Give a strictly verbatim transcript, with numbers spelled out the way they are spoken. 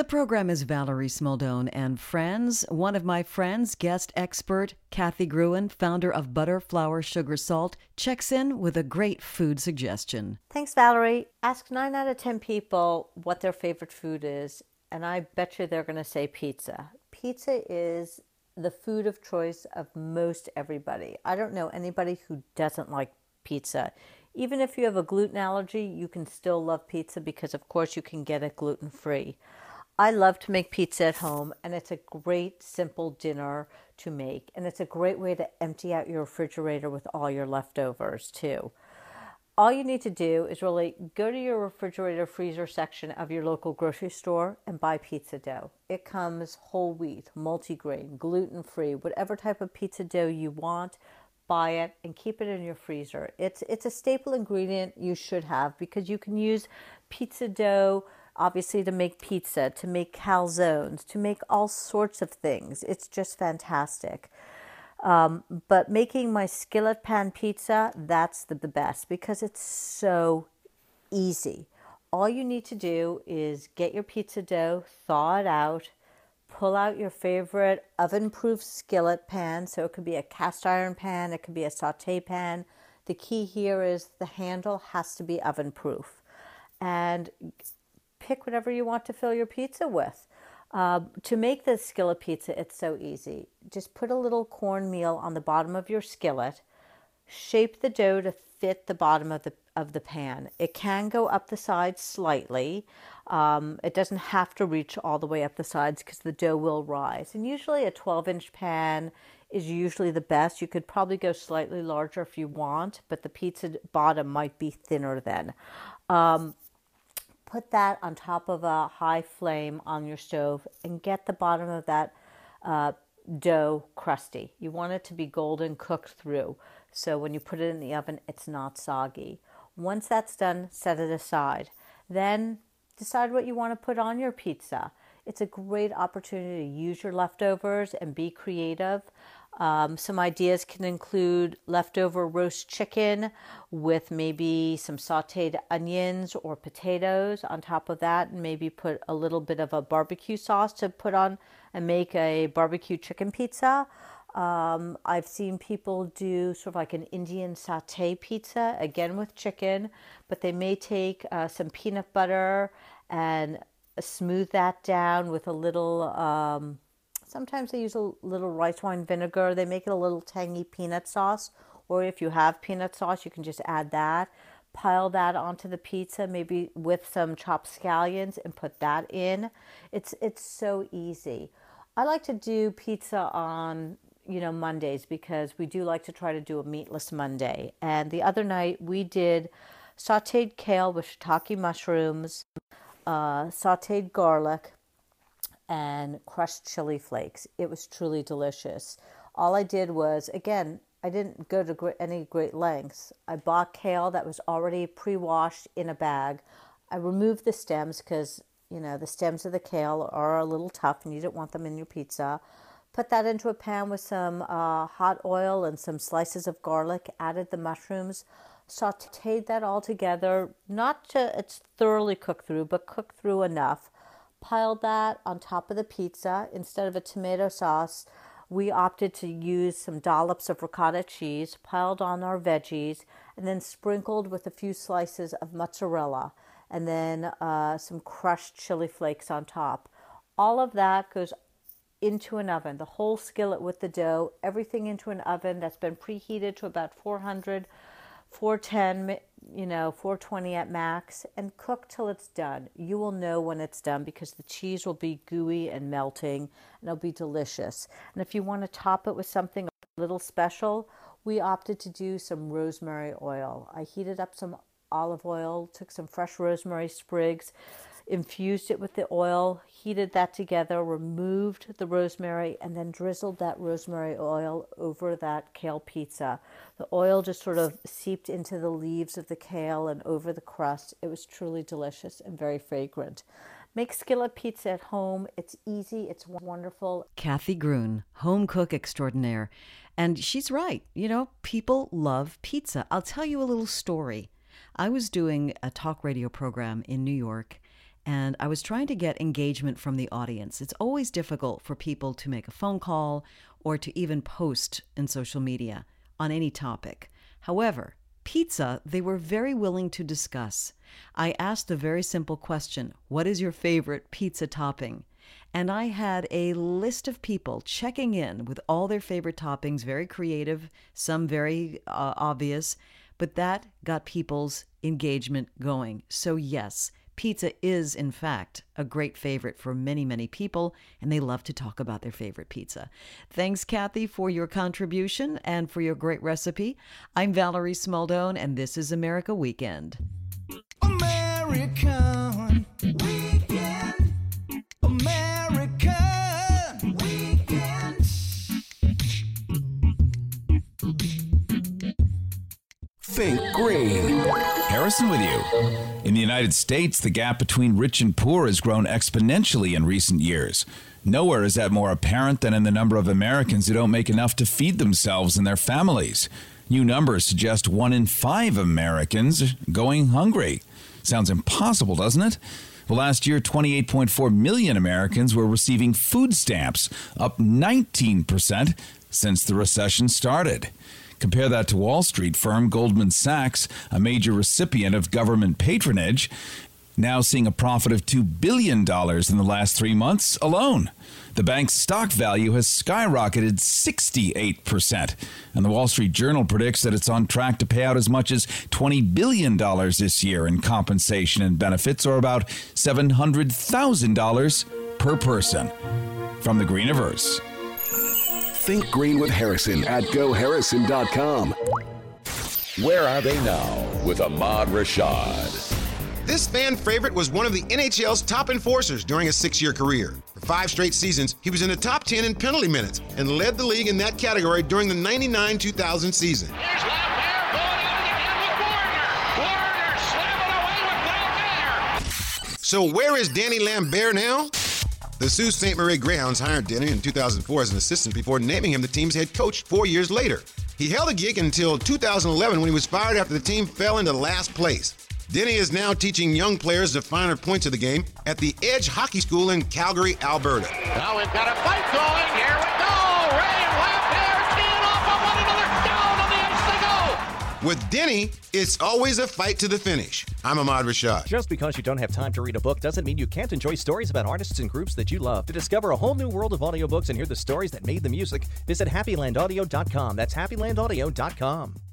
The program is Valerie Smoldone and friends. One of my friends, guest expert Kathy Gruen, founder of Butter, Flour, Sugar, Salt, checks in with a great food suggestion. Thanks, Valerie. Ask nine out of ten people what their favorite food is, and I bet you they're going to say pizza. Pizza is the food of choice of most everybody. I don't know anybody who doesn't like pizza. Even if you have a gluten allergy, you can still love pizza because, of course, you can get it gluten-free. I love to make pizza at home, and it's a great, simple dinner to make. And it's a great way to empty out your refrigerator with all your leftovers, too. All you need to do is really go to your refrigerator freezer section of your local grocery store and buy pizza dough. It comes whole wheat, multigrain, gluten-free, whatever type of pizza dough you want, buy it and keep it in your freezer. It's, it's a staple ingredient you should have because you can use pizza dough obviously to make pizza, to make calzones, to make all sorts of things. It's just fantastic. Um, but making my skillet pan pizza, that's the, the best because it's so easy. All you need to do is get your pizza dough, thaw it out, pull out your favorite oven-proof skillet pan. So it could be a cast iron pan, it could be a saute pan. The key here is the handle has to be oven-proof. And pick whatever you want to fill your pizza with. Uh, to make the skillet pizza, it's so easy. Just put a little cornmeal on the bottom of your skillet. Shape the dough to fit the bottom of the of the pan. It can go up the sides slightly. Um, it doesn't have to reach all the way up the sides because the dough will rise. And usually a twelve-inch pan is usually the best. You could probably go slightly larger if you want, but the pizza bottom might be thinner then. Um, Put that on top of a high flame on your stove and get the bottom of that uh, dough crusty. You want it to be golden cooked through. So when you put it in the oven, it's not soggy. Once that's done, set it aside. Then decide what you want to put on your pizza. It's a great opportunity to use your leftovers and be creative. Um, some ideas can include leftover roast chicken with maybe some sauteed onions or potatoes on top of that, and maybe put a little bit of a barbecue sauce to put on and make a barbecue chicken pizza. Um, I've seen people do sort of like an Indian saute pizza, again with chicken, but they may take uh, some peanut butter and smooth that down with a little... Um, Sometimes they use a little rice wine vinegar. They make it a little tangy peanut sauce. Or if you have peanut sauce, you can just add that. Pile that onto the pizza, maybe with some chopped scallions, and put that in. It's it's so easy. I like to do pizza on, you know, Mondays because we do like to try to do a meatless Monday. And the other night we did sauteed kale with shiitake mushrooms, uh, sauteed garlic, and crushed chili flakes. It was truly delicious. All I did was, again, I didn't go to great, any great lengths. I bought kale that was already pre-washed in a bag. I removed the stems because, you know, the stems of the kale are a little tough and you don't want them in your pizza. Put that into a pan with some uh, hot oil and some slices of garlic. Added the mushrooms. Sauteed that all together. Not to it's thoroughly cooked through, but cooked through enough. Piled that on top of the pizza. Instead of a tomato sauce, we opted to use some dollops of ricotta cheese, piled on our veggies, and then sprinkled with a few slices of mozzarella, and then uh, some crushed chili flakes on top. All of that goes into an oven, the whole skillet with the dough, everything into an oven that's been preheated to about four hundred, four ten, you know, four twenty at max, and cook till it's done. You will know when it's done because the cheese will be gooey and melting, and it'll be delicious. And if you want to top it with something a little special, we opted to do some rosemary oil. I heated up some olive oil, took some fresh rosemary sprigs, infused it with the oil, heated that together, removed the rosemary, and then drizzled that rosemary oil over that kale pizza. The oil just sort of seeped into the leaves of the kale and over the crust. It was truly delicious and very fragrant. Make skillet pizza at home. It's easy. It's wonderful. Kathy Gruen, home cook extraordinaire. And she's right. You know, people love pizza. I'll tell you a little story. I was doing a talk radio program in New York, and I was trying to get engagement from the audience. It's always difficult for people to make a phone call or to even post in social media on any topic. However, pizza, they were very willing to discuss. I asked a very simple question: what is your favorite pizza topping? And I had a list of people checking in with all their favorite toppings, very creative, some very uh, obvious, but that got people's engagement going. So yes, pizza is, in fact, a great favorite for many, many people, and they love to talk about their favorite pizza. Thanks, Kathy, for your contribution and for your great recipe. I'm Valerie Smaldone, and this is America Weekend. American Weekend. American Weekend. Think green. Harrison with you. In the United States, the gap between rich and poor has grown exponentially in recent years. Nowhere is that more apparent than in the number of Americans who don't make enough to feed themselves and their families. New numbers suggest one in five Americans going hungry. Sounds impossible, doesn't it? Well, last year, twenty-eight point four million Americans were receiving food stamps, up nineteen percent since the recession started. Compare that to Wall Street firm Goldman Sachs, a major recipient of government patronage, now seeing a profit of two billion dollars in the last three months alone. The bank's stock value has skyrocketed sixty-eight percent, and the Wall Street Journal predicts that it's on track to pay out as much as twenty billion dollars this year in compensation and benefits, or about seven hundred thousand dollars per person. From the Greeniverse. Think green with Harrison at go harrison dot com. Where are they now with Ahmad Rashad? This fan favorite was one of the N H L's top enforcers during a six-year career. For five straight seasons, he was in the top ten in penalty minutes and led the league in that category during the ninety-nine two thousand season. Here's Lambert going at it again with Warner. Warner slamming away with Lambert. So where is Danny Lambert now? The Sault Ste. Marie Greyhounds hired Denny in two thousand four as an assistant before naming him the team's head coach four years later. He held the gig until two thousand eleven when he was fired after the team fell into last place. Denny is now teaching young players the finer points of the game at the Edge Hockey School in Calgary, Alberta. Now we've got a fight going. Here we go. Ray and Lambert teeing off on one another. Down on the ice they go. With Denny, it's always a fight to the finish. I'm Ahmad Rashad. Just because you don't have time to read a book doesn't mean you can't enjoy stories about artists and groups that you love. To discover a whole new world of audiobooks and hear the stories that made the music, visit happy land audio dot com. That's happy land audio dot com.